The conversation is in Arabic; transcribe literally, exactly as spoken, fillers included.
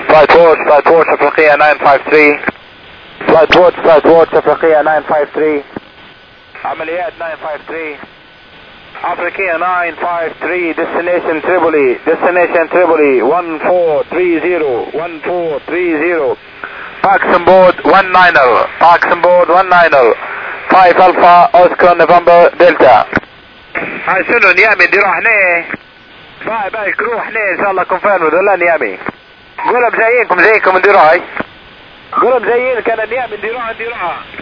Flight watch, flight watch, أفريقية nine five three. Flight watch, flight watch, أفريقية nine five three. عمليات nine five three. أفريقية nine five three, destination Tripoli, destination Tripoli, one four three zero, one four three zero. Parks on board one niner, parks on board one niner. five Alpha, Oscar November Delta. هاي شنو نيامي دي روح هنا. باي باي كرو هنا ان شاء الله كونفيرم ولا نيامي. قولوا مزينكم زيكم دي روح. قولوا مزين كان نيامي دي روح دي روح.